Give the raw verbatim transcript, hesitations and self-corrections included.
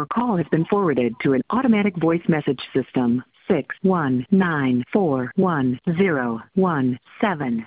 Your call has been forwarded to an automatic voice message system. six one nine four one zero one seven